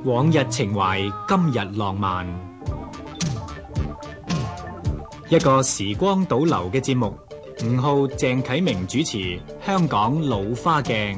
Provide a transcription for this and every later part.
往日情懷，今日浪漫。一個時光倒流嘅節目，吳浩、鄭啟明主持《香港老花鏡》。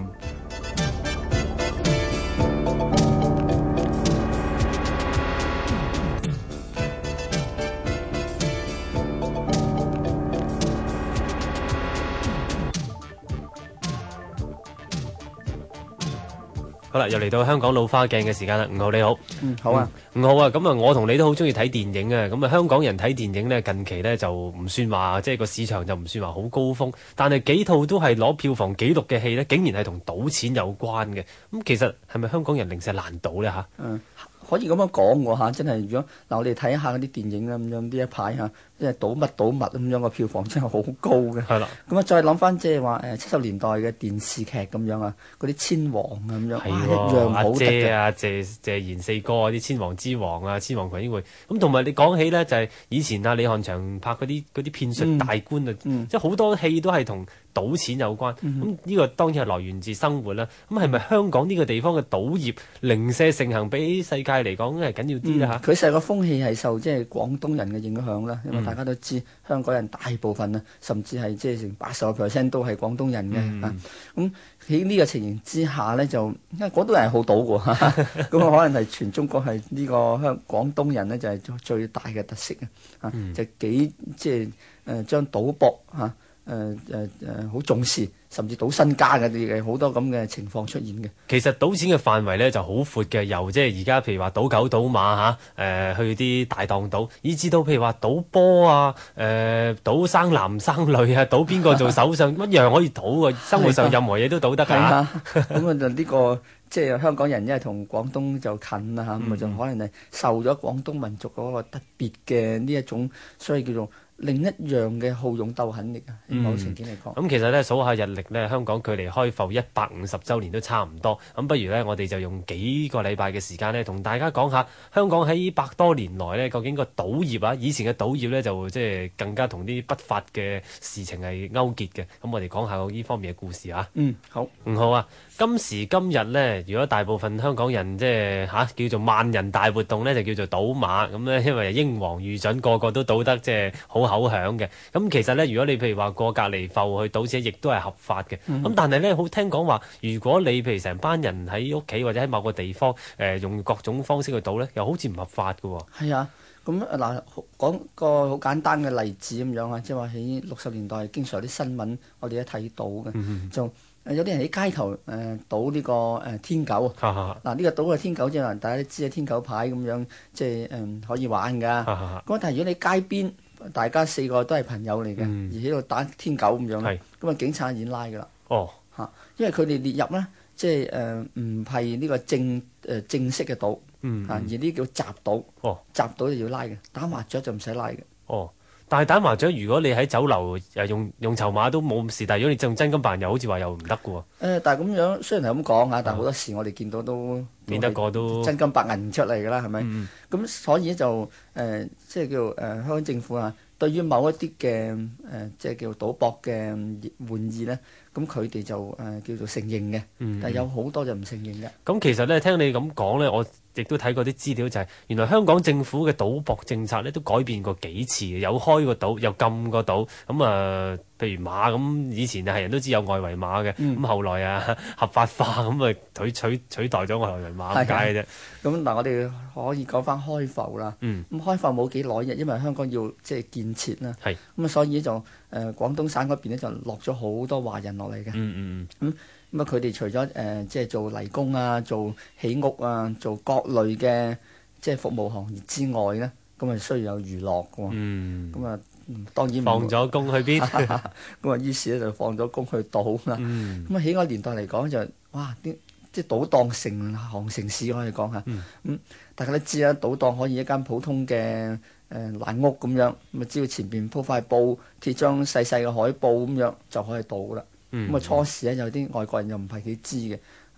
好啦，又嚟到香港老花鏡嘅時間啦。吳浩你好。 好啊。 吳浩啊，咁啊，我同你都好中意睇電影啊。咁啊，香港人睇電影呢，近期呢就唔算話，即係個市場就唔算話好高峰，但係幾套都係攞票房紀錄嘅戲呢，竟然係同賭錢有關嘅。咁其實係咪香港人零舍難賭呢？ 可以咁樣講喎嚇，真係如果嗱我哋睇下嗰啲電影啦咁樣呢一排嚇，即係賭乜咁樣個票房真係好高嘅。 係啦。 咁啊，再諗翻即係話70年代嘅電視劇咁樣啊，嗰啲千王啊咁樣，一樣好得嘅。阿姐啊，謝賢四哥啊，啲千王之王啊，千王群英會。咁同埋你講起呢，就係以前啊李翰祥拍嗰啲騙術大官啊，即係好多戲都係同賭錢有關。咁呢個當然係來源自生活啦。咁係咪香港呢個地方嘅賭業零舍盛行，比世界嚟講係緊要啲啦嚇？ 佢成個風氣係受即係廣東人嘅影響啦，因為大家都知香港人大部分啊，甚至係即係成80% 都係廣東人嘅啊。咁喺呢個情形之下呢，就因為廣東人係好賭嘅嚇，咁可能係全中國係呢個廣東人呢，就係最大嘅特色啊，就幾即係將賭博嚇。好重視，甚至賭身家嘅好多咁嘅情況出現嘅。 其實賭錢嘅範圍咧就好闊嘅，由即係而家譬如話賭狗賭馬嚇，去啲大檔賭，以至到譬如話賭波啊，賭生男生女啊，賭邊個做首相，乜樣可以賭嘅，生活上任何嘢都賭得㗎。 咁啊就呢個即係香港人，因為同廣東就近啦嚇，咁啊就可能係受咗廣東民族嗰個特別嘅呢一種，所以叫做另一樣嘅好勇鬥狠力啊！某情景嚟講， 咁其實咧數下日歷咧，香港距離開埠150週年都差唔多。咁不如咧，我哋就用幾個禮拜嘅時間咧，同大家講下香港喺百多年來咧，究竟個賭業啊，以前嘅賭業咧就即係更加同啲不法嘅事情係勾結嘅。咁我哋講下呢方面嘅故事啊。 好。 唔好啊！今時今日咧，如果大部分香港人即係叫做萬人大活動咧，就叫做賭馬咁咧，因為英皇御準，個個都賭得即係好口響嘅。咁其實咧，如果你譬如話過隔離埠去賭錢，亦都係合法嘅。咁但係咧，好聽講話，如果你譬如成班人喺屋企或者喺某個地方用各種方式去賭咧，又好似唔合法㗎喎。 係啊，咁嗱講個好簡單嘅例子咁樣啊，即係話喺60年代經常有啲新聞我哋都睇到嘅，就有啲人喺街頭賭呢個天九。嗱呢個賭嘅天九即係大家都知啊，天九牌咁樣即係可以玩㗎。咁但係如果你街邊大家4個都係朋友嚟嘅，而喺度打天九咁樣，咁啊警察已經拉㗎啦。因為佢哋列入咧，即係唔係呢個正式嘅賭，而呢叫雜賭。雜賭就要拉嘅，打麻雀就唔使拉嘅。 但係打麻雀，如果你喺酒樓用籌碼都冇事，但係如果你用真金白銀，又好似話又唔得㗎喎。 但係咁樣雖然係咁講啊，但係好多時我哋見到都免得過都真金白銀出嚟㗎啦，係咪？咁所以就即係叫香港政府啊，對於某一啲嘅即係叫賭博嘅玩意咧，咁佢哋就叫做承認嘅，但係有好多就唔承認嘅。 咁其實咧，聽你咁講咧，我亦都睇過啲資料，就係原來香港政府嘅賭博政策咧都改變過幾次，有開過賭，又禁過賭。咁譬如馬咁，以前係人都知有外圍馬嘅，咁後來啊合法化，咁取代咗外圍馬咁解嘅啫。 咁嗱，我哋可以講翻開埠啦。咁開埠冇幾耐嘅，因為香港要即係建設啦。咁所以就廣東省嗰邊咧就落咗好多華人落嚟嘅。咁佢哋除咗即係做泥工啊、做起屋啊、做各類嘅即係服務行業之外咧，咁啊需要有娛樂嘅喎。咁啊當然放咗工去邊？ 咁啊於是咧就放咗工去賭啦。咁啊喺個年代嚟講就哇啲即係賭檔成行成市可以講下。大家都知啦，賭檔可以一間普通嘅爛屋咁樣，咁啊只要前邊鋪塊布貼張細細嘅海報咁樣就可以賭啦。咁啊初時咧有啲外國人又唔係幾知嘅，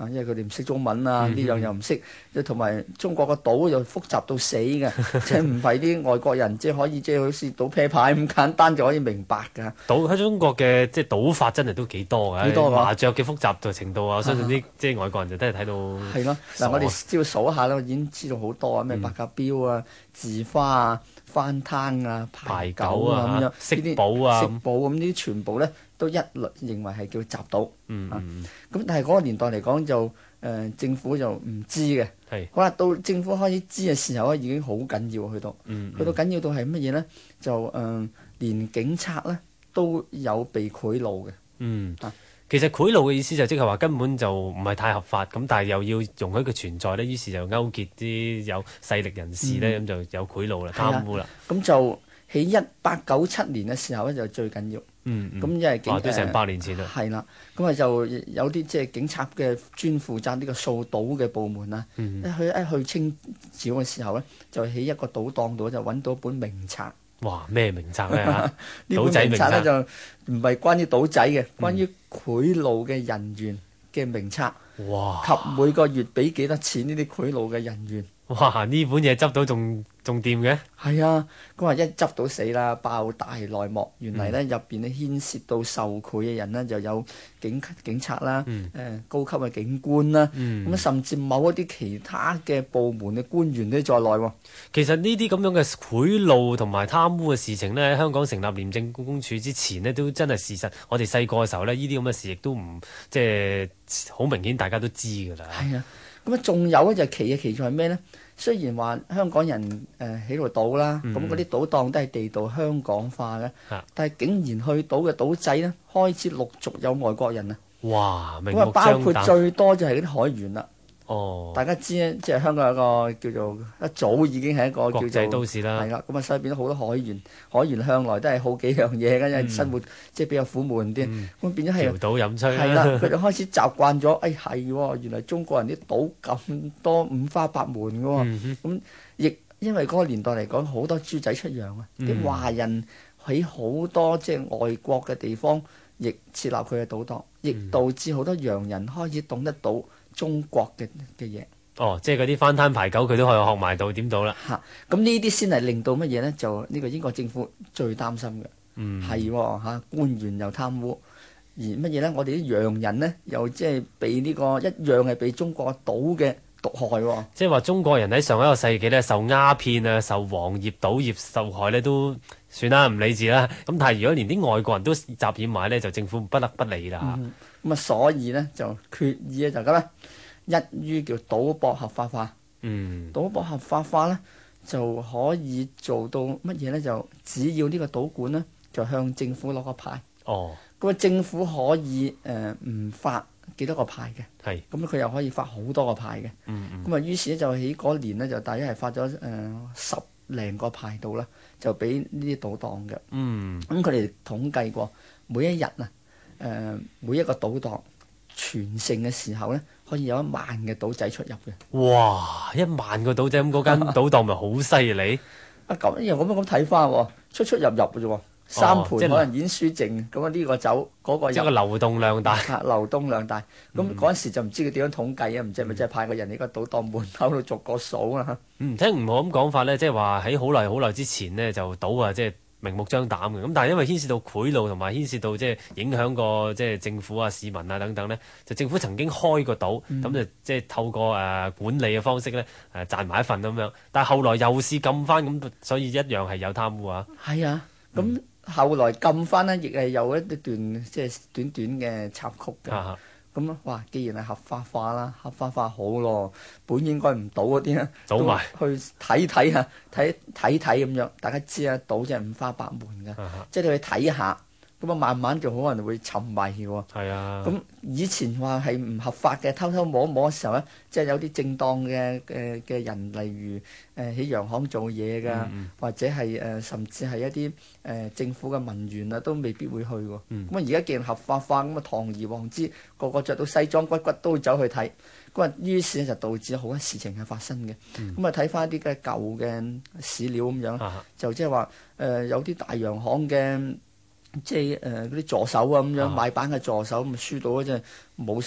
因為佢哋唔識中文啊，呢樣又唔識，同埋中國個島又複雜到死嘅，即係唔係啲外國人即係可以即係好似賭啤牌咁簡單就可以明白㗎。 賭喺中國嘅即係賭法真係都幾多㗎， 幾多㗎麻雀嘅複雜度程度啊，我相信啲即係外國人就真係睇到。 係咯，嗱我哋只要數一下啦，已經知道好多啊，咩白鴿標啊、字花啊、翻攤啊、牌九啊咁樣， 色寶啊， 色寶咁呢啲全部咧都一律認為係叫雜賭。咁但係嗰個年代嚟講就政府就唔知嘅。好啦，到政府開始知嘅時候咧，已經好緊要去到，去到緊要到係乜嘢咧？就連警察咧都有被賄賂嘅。 其實賄賂嘅意思就即係話根本就唔係太合法，咁但係又要容許佢存在咧，於是就勾結啲有勢力人士咧，咁就有賄賂啦、貪污啦。 咁就喺1897年嘅時候咧就最緊要。咁因為都成100年前啦。 係啦，咁啊就有啲即係警察嘅專負責呢個掃賭嘅部門啦。一去清剿嘅時候咧，就喺一個賭檔度就揾到一本名冊。 哇！咩名冊咧？ 呢本名冊咧就唔係關於賭仔嘅，關於賄賂嘅人員嘅名冊。 哇！ 及每個月俾幾多錢呢啲賄賂嘅人員。 哇！呢本嘢執到仲掂嘅？ 係啊，咁話一執到死啦，爆大內幕。原嚟咧入邊咧牽涉到受賄嘅人呢，就有警察啦，高級嘅警官啦，咁甚至某一啲其他嘅部門嘅官員都在內喎。 其實呢啲咁樣嘅賄賂同埋貪污嘅事情呢，香港成立廉政公署之前呢，都真係事實。我哋細個嘅時候呢，呢啲咁嘅事亦都唔即係好明顯，大家都知㗎啦。 係啊，咁啊仲有咧就奇在係咩呢？雖然話香港人喺度賭啦，咁嗰啲賭檔都係地道香港化嘅，但係竟然去賭嘅賭仔呢，開始陸續有外國人啊！ 哇！明目張膽。 包括最多就係嗰啲海員啦。大家知咧，即係香港有個叫做一早已經係一個叫做國際都市啦。 係啦，咁啊所以變咗好多海員。海員向來都係好幾樣嘢嘅，因為生活即係比較苦悶啲。咁變咗係嫖賭飲吹啦。 係啦，佢哋開始習慣咗，係喎，原來中國人啲賭咁多五花八門嘅喎。咁亦因為嗰個年代嚟講，好多豬仔出洋啊，啲華人喺好多即係外國嘅地方，亦設立佢嘅賭檔，亦導致好多洋人開始懂得到中國嘅嘢。 即係嗰啲翻攤牌九，佢都可以學埋到點賭啦。 咁呢啲先係令到乜嘢呢？就呢個英國政府最擔心嘅，係官員又貪污，而乜嘢呢？我哋啲洋人呢，又即係被呢個一樣係被中國賭嘅毒害。 即係話中國人喺上一個世紀呢，受鴉片啊、受黃業賭業受害呢，都算啦，唔理智啦。咁但係如果連啲外國人都雜染埋呢，就政府不得不理啦。 咁所以呢，就決議咧就咁啦。一於叫賭博合法化，賭博合法化呢，就可以做到乜嘢呢？就只要呢個賭館呢，就向政府攞個牌。咁啊，政府可以唔發幾多個牌嘅，咁佢又可以發好多個牌嘅。咁啊，於是咧就喺嗰年呢，就大約係發咗10零個牌度啦，就俾呢啲賭檔嘅。咁佢哋統計過每一日啊，每一個賭檔全盛嘅時候呢，可以有1萬嘅賭仔出入嘅。 哇！1萬個賭仔，咁嗰間賭檔咪好犀利？ 咁又咁睇翻喎，出入嘅啫喎，3盤可能演輸剩，咁啊呢個走嗰個入， 即係個流動量大。 流動量大。咁嗰陣時就唔知佢點樣統計啊？唔知係咪真係派個人喺個賭檔門口度逐個數啊？ 聽唔好咁講法呢，即係話喺好耐之前呢，就賭啊，即係明目張膽嘅。咁但係因為牽涉到賄賂同埋牽涉到即係影響個即係政府啊、市民啊等等呢，就政府曾經開過賭，咁就即係透過管理嘅方式呢，賺埋一份咁樣。但係後來又試禁翻，咁所以一樣係有貪污啊。 係啊，咁後來禁翻呢，亦係有一段即係短短嘅插曲嘅。咁哇！既然係合法化啦，合法化好咯，本應該唔賭嗰啲咧， 賭埋去睇下，睇咁樣。大家知啊，賭真係五花八門嘅，即係你去睇下，咁啊慢慢就可能會沉迷喎。係啊。咁以前話係唔合法嘅，偷偷摸摸嘅時候咧，即係有啲正當嘅人，例如喺洋行做嘢㗎，或者係甚至係一啲政府嘅文員啊，都未必會去喎。咁啊而家既然合法化，咁啊堂而皇之，個個着到西裝骨骨都會走去睇。咁啊於是就導致好多事情係發生嘅。咁啊睇翻一啲嘅舊嘅史料咁樣，就即係話有啲大洋行嘅。即係嗰啲助手啊咁樣買板嘅助手咁輸到嗰陣冇晒，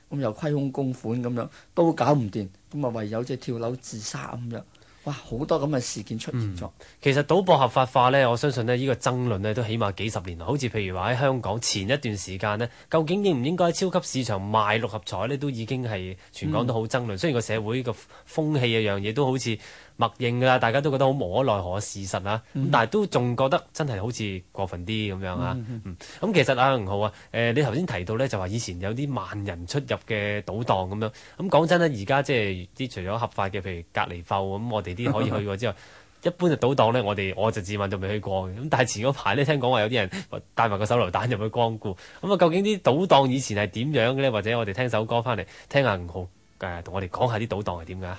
咁又虧空公款咁樣，都搞唔掂，咁啊唯有即係跳樓自殺咁樣。哇！好多咁嘅事件出現咗。 其實賭博合法化呢，我相信呢個爭論呢都起碼幾十年啦。好似譬如話喺香港前一段時間呢，究竟應唔應該喺超級市場賣六合彩呢，都已經係全港都好爭論。雖然個社會個風氣嘅樣嘢都好似默認㗎啦，大家都覺得好無可奈何嘅事實啊。咁但係都仲覺得真係好似過分啲咁樣啊。咁其實阿吳浩啊，你頭先提到呢，就話以前有啲萬人出入嘅賭檔咁樣。咁講真呢，而家即係啲除咗合法嘅，譬如隔離埠咁，我哋啲可以去過之後，一般嘅賭檔呢，我就自問就未去過嘅。咁但係前嗰排呢，聽講話有啲人帶埋個手榴彈入去光顧。咁啊，究竟啲賭檔以前係點樣嘅呢？或者我哋聽首歌翻嚟聽下吳浩同我哋講下啲賭檔係點㗎？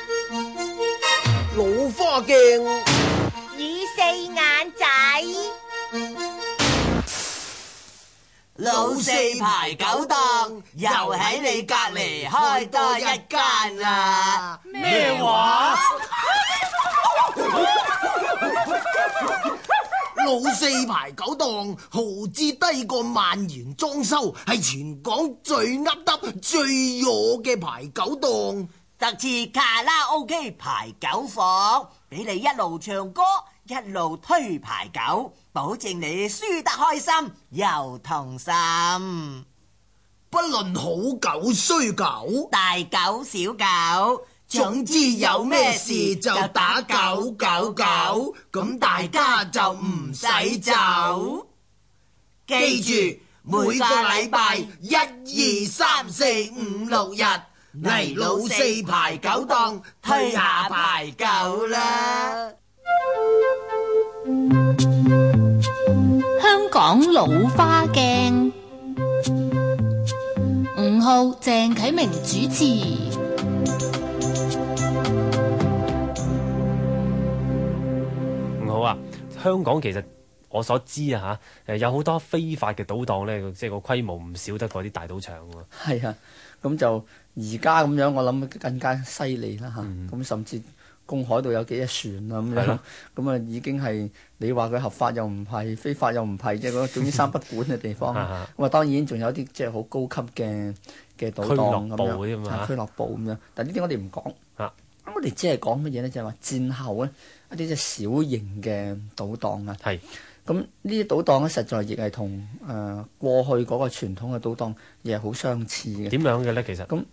老花鏡與四眼仔， 老四排九檔又喺你隔離開多一間啦。咩話？老四排九檔豪資低過萬元裝修，係全港最噏得最裸嘅排九檔。特設卡拉 OK 排九房，俾你一路唱歌一路推排九，保證你輸得開心又同心。不論好狗衰狗，大狗小狗，總之有咩事就打999，咁大家就唔使走。記住每個禮拜1、2、3、4、5、6日嚟老四排九檔推下排九啦。 香港老花鏡，吳浩、鄭啟明主持。 好啊，香港其實我所知啊嚇，有好多非法嘅賭檔呢，即係個規模唔少得過啲大賭場喎。 係啊，咁就而家咁樣，我諗更加犀利啦嚇。咁甚至公海度有幾隻船啊咁樣，咁啊已經係你話佢合法又唔係，非法又唔係，即係嗰總之三不管嘅地方。咁啊當然仲有啲即係好高級嘅賭檔咁樣，俱樂部咁樣。但呢啲我哋唔講。我哋只係講乜嘢咧？就係話戰後咧一啲即係小型嘅賭檔啊。係。咁呢啲賭檔咧，實在亦係同過去嗰個傳統嘅賭檔亦係好相似嘅。點樣嘅咧？其實咁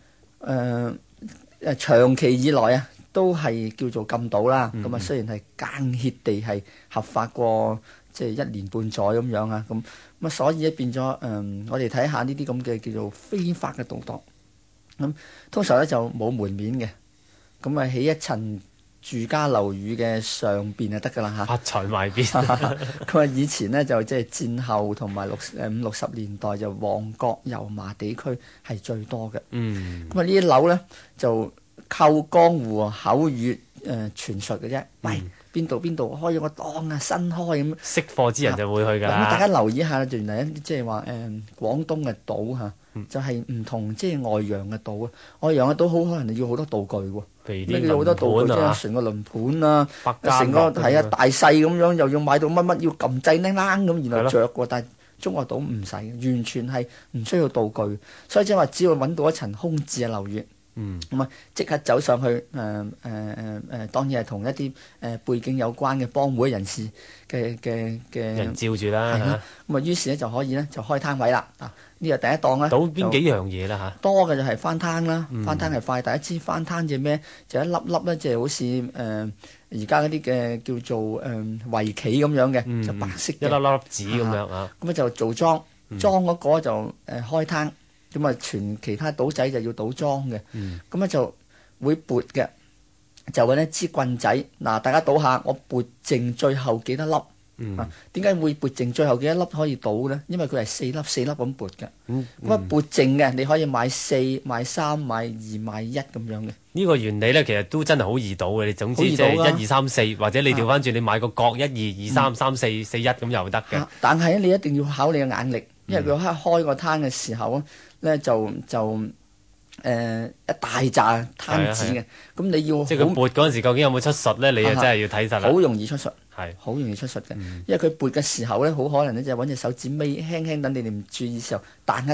嗱長期以來啊，都係叫做禁賭啦。咁啊，雖然係間歇地係合法過即係1年半載咁樣啊。咁啊，所以咧變咗我哋睇下呢啲咁嘅叫做非法嘅賭檔。咁通常咧就冇門面嘅。咁啊，喺一層住家樓宇嘅上邊就得㗎啦嚇。發財埋邊。佢話以前呢，就即係戰後同埋50、60年代就旺角油麻地區係最多嘅。咁啊呢啲樓咧就靠江湖口語傳述嘅啫。喂，邊度開咗個檔啊，新開咁。識貨之人就會去㗎啦。咁大家留意一下，原來即係話廣東嘅賭嚇。就係唔同即係外洋嘅賭啊！外洋嘅賭好可能要好多道具喎，咩叫好多道具？即係成個輪盤啊，成個係啊大細咁樣，又要買到乜乜要撳掣鈴鈴咁，然後着喎。但係中國賭唔使，完全係唔需要道具，所以即係話只要揾到一層空置嘅樓宇，咁啊即刻走上去當然係同一啲背景有關嘅幫會人士嘅人照住啦。咁啊於是咧就可以咧就開攤位啦。呢個第一檔咧，賭邊幾樣嘢啦嚇？多嘅就係翻攤啦，翻攤係快。第一支翻攤隻咩？就一粒粒咧，即係好似而家嗰啲嘅叫做圍棋咁樣嘅，就白色嘅一粒粒紙咁樣啊。咁啊就做莊，莊嗰個就開攤，咁啊全其他賭仔就要賭莊嘅。咁咧就會撥嘅，就揾一支棍仔。嗱，大家賭下，我撥剩最後幾多粒？點解會撥剩最後幾一粒可以賭咧？因為佢係4粒咁撥嘅。咁啊撥剩嘅你可以買4、買3、買2、買1咁樣嘅。呢個原理咧其實都真係好易賭嘅。你總之即係1、2、3、4，或者你調翻轉你買個角1、2、2、3、3、4、4、1咁又得嘅。但係你一定要考你嘅眼力，因為佢開個攤嘅時候咧就一大紮攤子嘅。咁你要即係佢撥嗰陣時究竟有冇出術咧？你啊真係要睇實啦。好容易出術。係好容易出術嘅，因為佢撥嘅時候咧，好可能咧就揾隻手指尾輕輕等你哋唔注意嘅時候彈一彈，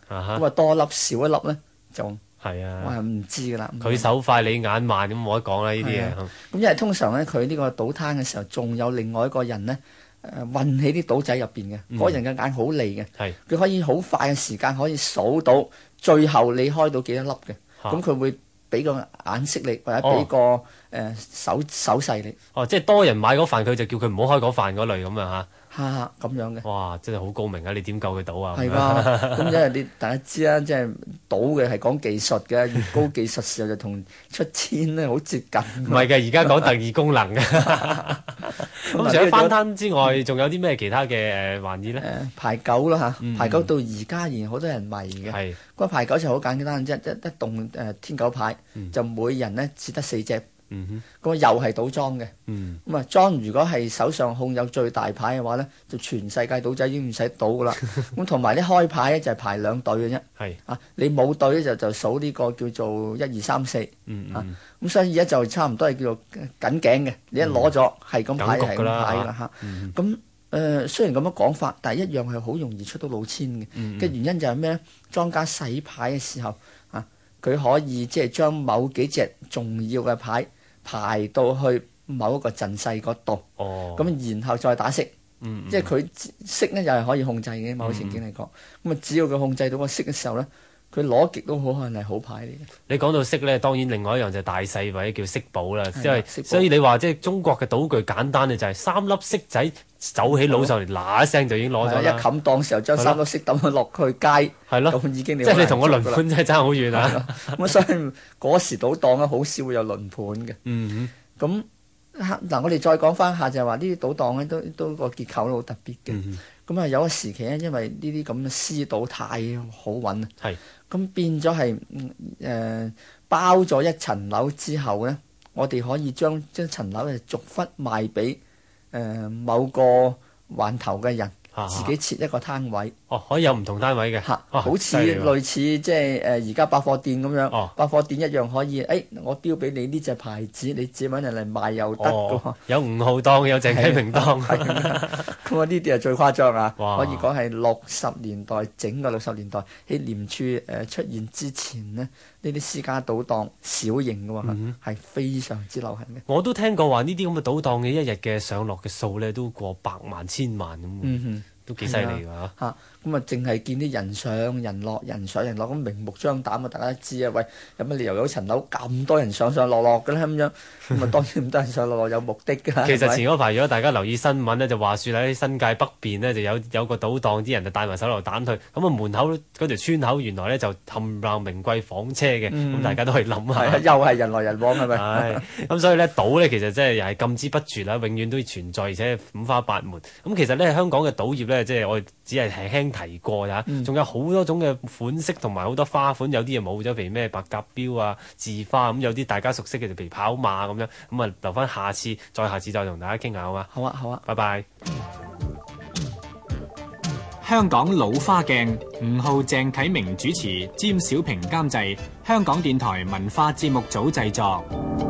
咁啊多粒少一粒咧就係我係啊， 唔知㗎啦。 佢手快你眼慢咁冇得講啦呢啲係嘢。 咁因為通常咧，佢呢個賭攤嘅時候，仲有另外一個人咧，運喺啲賭仔入邊嘅，嗰人嘅眼好利嘅， 係佢可以好快嘅時間可以數到最後你開到幾多粒嘅，咁佢會俾個眼色你，或者俾個手勢你， 即係多人買嗰飯，佢就叫佢唔好開嗰飯嗰類咁啊咁樣嘅。 哇！真係好高明啊！你點救佢賭啊？ 係㗎，咁因為你大家知啦，即係賭嘅係講技術嘅，越高技術時候就同出千咧好接近。 唔係嘅，而家講特異功能嘅。咁除咗翻攤之外，仲有啲咩其他嘅玩意咧？ 牌九啦牌九到而家仍然好多人迷嘅。 係嗰個牌九就好簡單啫，一棟天九牌就每人咧只得4隻。咁又係賭莊嘅。咁啊莊如果係手上控有最大牌嘅話咧，就全世界賭仔已經唔使賭噶啦。咁同埋咧開牌咧就係排2隊嘅啫。 係你冇隊咧就數呢個叫做1、2、3、4。咁所以而家就差唔多係叫做緊頸嘅。你一攞咗係咁牌係咁牌啦咁雖然咁樣講法，但係一樣係好容易出到老千嘅。嘅原因就係咩咧？莊家洗牌嘅時候佢可以即係將某幾隻重要嘅牌排到去某一個陣勢嗰度，咁然後再打色，即係佢色咧又係可以控制嘅。某情景嚟講，咁啊只要佢控制到個色嘅時候咧，佢攞極都好可能係好牌嚟嘅。 你講到色咧，當然另外一樣就係大細或者叫色寶啦，因為所以你話即係中國嘅賭具簡單嘅就係3粒色仔走起佬上嚟嗱一聲就已經攞咗啦。 一冚檔時候將3粒色抌落去街， 係咯， 咁已經即係你同個輪盤真係爭好遠啊！ 咁所以嗰時賭檔咧好少會有輪盤嘅。咁嗱，我哋再講翻下就係話呢啲賭檔咧都個結構都好特別嘅。咁有個時期咧，因為呢啲咁嘅私賭太好揾啦，咁變咗係包咗一層樓之後咧，我哋可以將層樓逐忽賣俾某個環頭嘅人，自己設一個攤位。 可以有唔同單位嘅。 好似類似即係而家百貨店咁樣，百貨店一樣可以。我標俾你呢隻牌子，你自己揾人嚟賣又得㗎。 有5號檔，有鄭啟明檔。 咁呢啲係最誇張啊！可以講係60年代，整個60年代喺廉署出現之前呢，呢啲私家賭檔小型嘅喎，係非常之流行嘅。 我都聽過話呢啲咁嘅賭檔嘅一日嘅上落嘅數咧，都過百萬、千萬咁。都幾犀利㗎嚇！ 咁淨係見啲人上人落，人上人落，咁明目張膽啊！大家都知啊，喂，有乜理由有層樓咁多人上上落落嘅咧咁樣？咁當然咁多人上落落有目的㗎。 其實前嗰排如果大家留意新聞咧，就話説喺新界北邊呢，就有個賭檔，啲人就帶埋手榴彈去，咁門口嗰條村口原來咧就冚唪唥名貴房車嘅，咁大家都可以諗下。 又係人來人往係咪？ 咁所以咧賭咧其實真係又係禁之不絕啦，永遠都存在，而且五花八門。咁其實咧香港嘅賭業咧，即係我只係輕輕提過咋，仲有好多種嘅款式同埋好多花款，有啲嘢冇咗，譬如咩白鴿標啊、字花咁，有啲大家熟悉嘅就譬如跑馬咁樣，咁啊留翻下次再同大家傾下好嘛？ 好啊， 拜拜。 香港老花鏡，5號鄭啟明主持，詹小平監製，香港電台文化節目組製作。